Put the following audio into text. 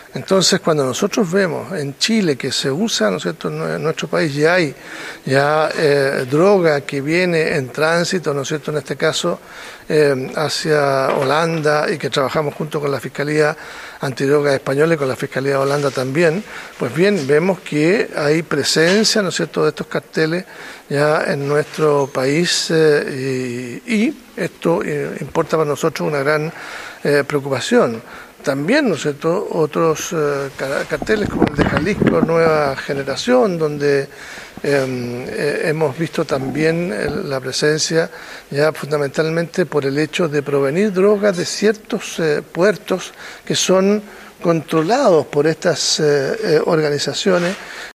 Entonces, cuando nosotros vemos en Chile que se usa, ¿no es cierto?, en nuestro país ya hay droga que viene en tránsito, ¿no es cierto?, en este caso hacia Holanda, y que trabajamos junto con la Fiscalía Antidroga Española y con la Fiscalía de Holanda también, pues bien, vemos que hay presencia, ¿no es cierto?, de estos carteles ya en nuestro país y esto importa para nosotros una gran preocupación. También, ¿no es cierto?, otros carteles como el de Jalisco Nueva Generación, donde hemos visto también la presencia ya fundamentalmente por el hecho de provenir drogas de ciertos puertos que son controlados por estas organizaciones